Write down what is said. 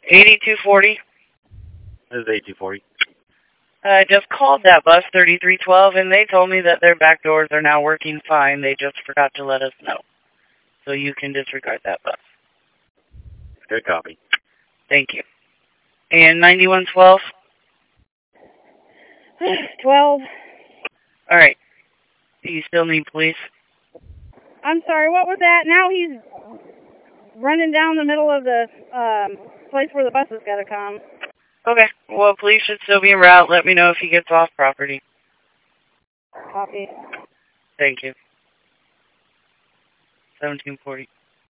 8240. This is 8240. I just called that bus, 3312, and they told me that their back doors are now working fine. They just forgot to let us know. So you can disregard that bus. Good copy. Thank you. And 9112? 12. All right. Do you still need police? I'm sorry, what was that? Now he's running down the middle of the place where the bus has got to come. Okay. Well, police should still be en route. Let me know if he gets off property. Copy. Thank you. 1740.